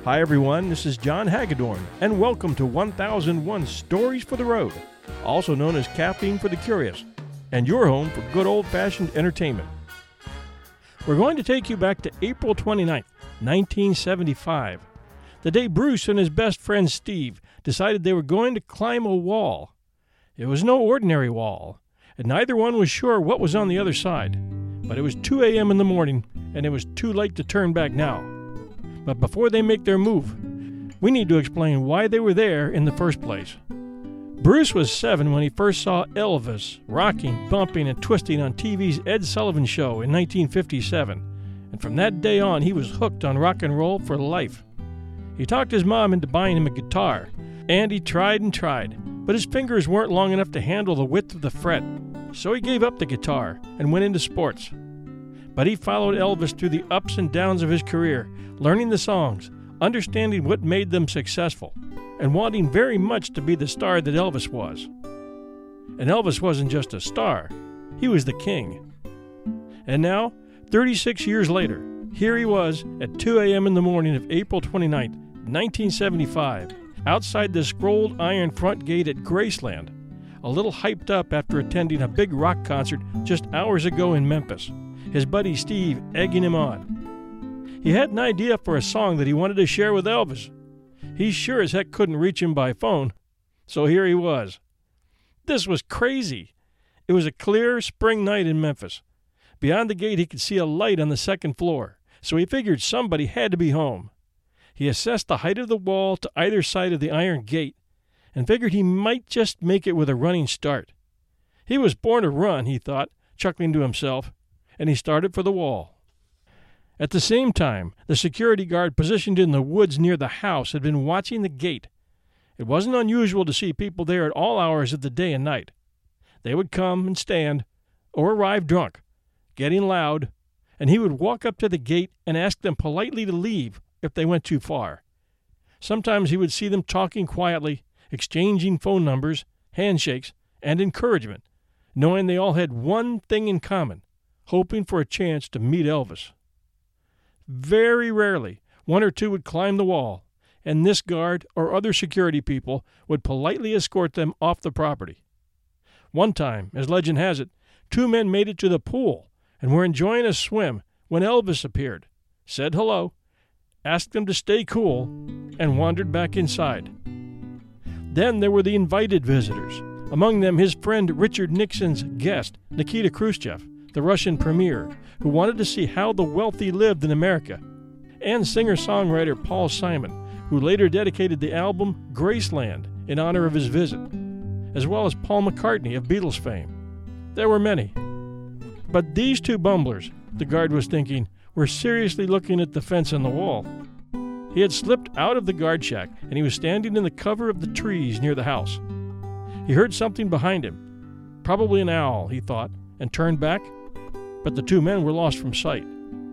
Hi everyone, this is John Hagedorn, and welcome to 1001 Stories for the Road, also known as Caffeine for the Curious, and your home for good old-fashioned entertainment. We're going to take you back to April 29th, 1975, the day Bruce and his best friend Steve decided they were going to climb a wall. It was no ordinary wall, and neither one was sure what was on the other side, but it was 2 a.m. in the morning, and it was too late to turn back now. But before they make their move, we need to explain why they were there in the first place. Bruce was 7 when he first saw Elvis rocking, bumping, and twisting on TV's Ed Sullivan Show in 1957, and from that day on he was hooked on rock and roll for life. He talked his mom into buying him a guitar, and he tried and tried, but his fingers weren't long enough to handle the width of the fret, so he gave up the guitar and went into sports. But he followed Elvis through the ups and downs of his career, learning the songs, understanding what made them successful, and wanting very much to be the star that Elvis was. And Elvis wasn't just a star, he was the king. And now, 36 years later, here he was at 2 a.m. in the morning of April 29, 1975, outside the scrolled iron front gate at Graceland, a little hyped up after attending a big rock concert just hours ago in Memphis, his buddy Steve egging him on. He had an idea for a song that he wanted to share with Elvis. He sure as heck couldn't reach him by phone, so here he was. This was crazy. It was a clear spring night in Memphis. Beyond the gate he could see a light on the second floor, so he figured somebody had to be home. He assessed the height of the wall to either side of the iron gate and figured he might just make it with a running start. He was born to run, he thought, chuckling to himself, and he started for the wall. At the same time, the security guard positioned in the woods near the house had been watching the gate. It wasn't unusual to see people there at all hours of the day and night. They would come and stand, or arrive drunk, getting loud, and he would walk up to the gate and ask them politely to leave if they went too far. Sometimes he would see them talking quietly, exchanging phone numbers, handshakes, and encouragement, knowing they all had one thing in common, hoping for a chance to meet Elvis. Very rarely, one or two would climb the wall, and this guard or other security people would politely escort them off the property. One time, as legend has it, 2 men made it to the pool and were enjoying a swim when Elvis appeared, said hello, asked them to stay cool, and wandered back inside. Then there were the invited visitors, among them his friend Richard Nixon's guest, Nikita Khrushchev, the Russian premier, who wanted to see how the wealthy lived in America, and singer-songwriter Paul Simon, who later dedicated the album Graceland in honor of his visit, as well as Paul McCartney of Beatles fame. There were many. But these 2 bumblers, the guard was thinking, were seriously looking at the fence on the wall. He had slipped out of the guard shack, and he was standing in the cover of the trees near the house. He heard something behind him, probably an owl, he thought, and turned back, but the 2 men were lost from sight.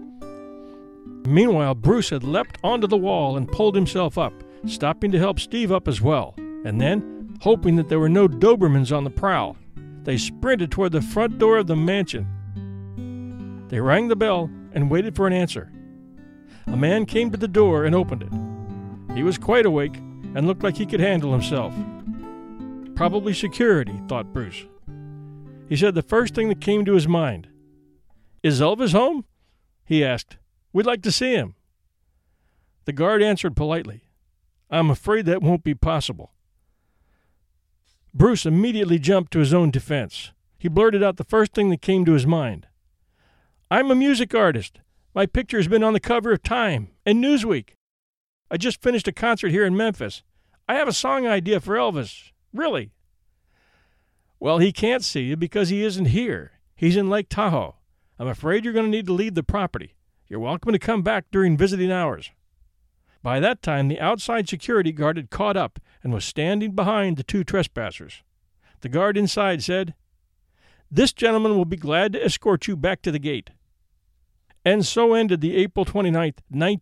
Meanwhile, Bruce had leapt onto the wall and pulled himself up, stopping to help Steve up as well, and then, hoping that there were no Dobermans on the prowl, they sprinted toward the front door of the mansion. They rang the bell and waited for an answer. A man came to the door and opened it. He was quite awake and looked like he could handle himself. Probably security, thought Bruce. He said the first thing that came to his mind. "Is Elvis home?" he asked. "We'd like to see him." The guard answered politely, "I'm afraid that won't be possible." Bruce immediately jumped to his own defense. He blurted out the first thing that came to his mind. "I'm a music artist. My picture's been on the cover of Time and Newsweek. I just finished a concert here in Memphis. I have a song idea for Elvis. Really." "Well, he can't see you because he isn't here. He's in Lake Tahoe. I'm afraid you're going to need to leave the property. You're welcome to come back during visiting hours." By that time, the outside security guard had caught up and was standing behind the 2 trespassers. The guard inside said, "This gentleman will be glad to escort you back to the gate." And so ended the April 29,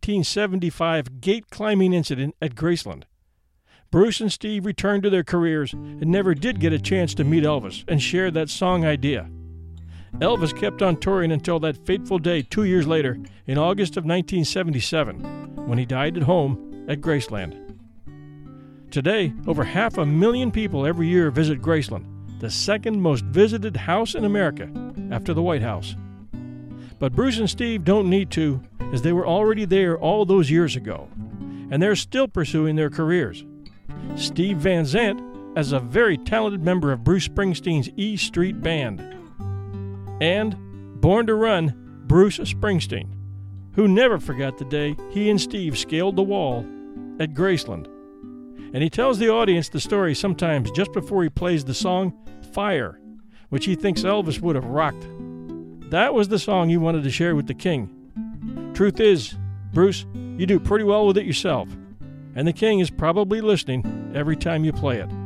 1975 gate-climbing incident at Graceland. Bruce and Steve returned to their careers and never did get a chance to meet Elvis and share that song idea. Elvis kept on touring until that fateful day 2 years later, in August of 1977, when he died at home at Graceland. Today, over 500,000 people every year visit Graceland, the second most visited house in America after the White House. But Bruce and Steve don't need to, as they were already there all those years ago, and they're still pursuing their careers. Steve Van Zandt as a very talented member of Bruce Springsteen's E Street Band. And Born to Run, Bruce Springsteen, who never forgot the day he and Steve scaled the wall at Graceland. And he tells the audience the story sometimes just before he plays the song Fire, which he thinks Elvis would have rocked. That was the song he wanted to share with the King. Truth is, Bruce, you do pretty well with it yourself, and the King is probably listening every time you play it.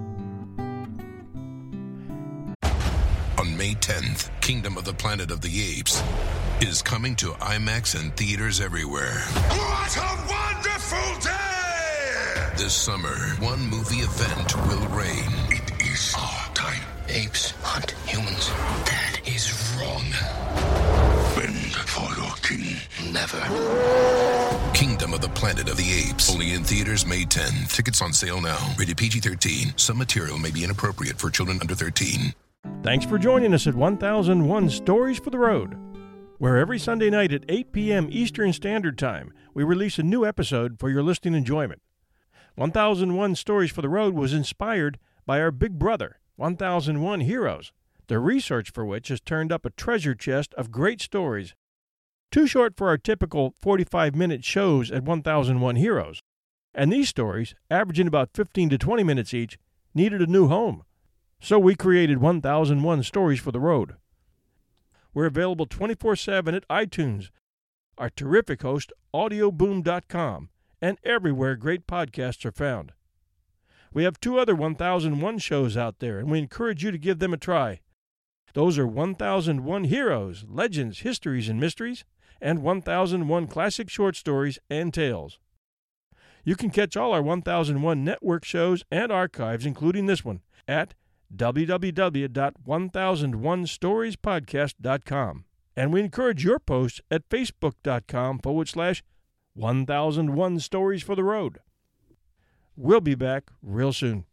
On May 10th, Kingdom of the Planet of the Apes is coming to IMAX and theaters everywhere. What a wonderful day! This summer, one movie event will reign. It is our time. Apes hunt humans. That is wrong. Bend for your king. Never. Kingdom of the Planet of the Apes. Only in theaters May 10. Tickets on sale now. Rated PG-13. Some material may be inappropriate for children under 13. Thanks for joining us at 1001 Stories for the Road, where every Sunday night at 8 p.m. Eastern Standard Time, we release a new episode for your listening enjoyment. 1001 Stories for the Road was inspired by our big brother, 1001 Heroes, the research for which has turned up a treasure chest of great stories. Too short for our typical 45-minute shows at 1001 Heroes, and these stories, averaging about 15 to 20 minutes each, needed a new home. So we created 1001 Stories for the Road. We're available 24/7 at iTunes, our terrific host, audioboom.com, and everywhere great podcasts are found. We have 2 other 1001 shows out there, and we encourage you to give them a try. Those are 1001 Heroes, Legends, Histories, and Mysteries, and 1001 Classic Short Stories and Tales. You can catch all our 1001 network shows and archives, including this one, at www.1001storiespodcast.com. And we encourage your posts at facebook.com/1001 Stories for the Road. We'll be back real soon.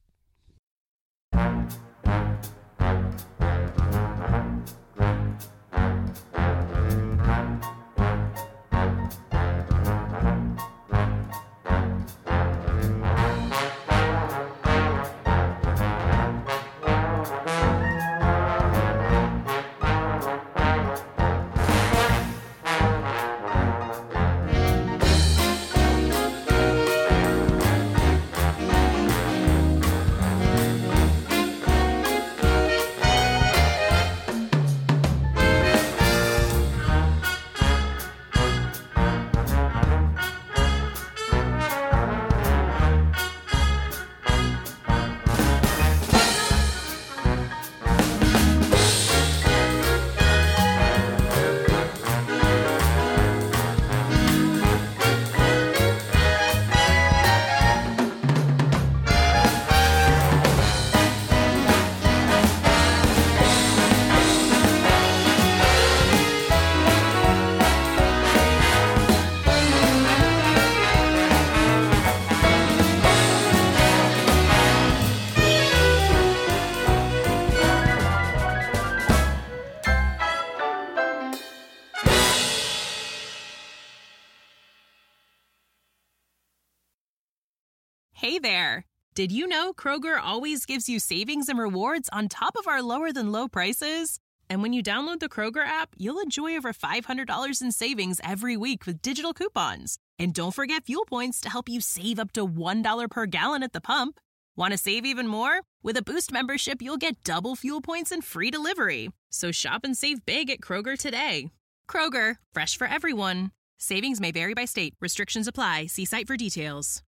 Hey there! Did you know Kroger always gives you savings and rewards on top of our lower-than-low prices? And when you download the Kroger app, you'll enjoy over $500 in savings every week with digital coupons. And don't forget fuel points to help you save up to $1 per gallon at the pump. Want to save even more? With a Boost membership, you'll get double fuel points and free delivery. So shop and save big at Kroger today. Kroger, fresh for everyone. Savings may vary by state. Restrictions apply. See site for details.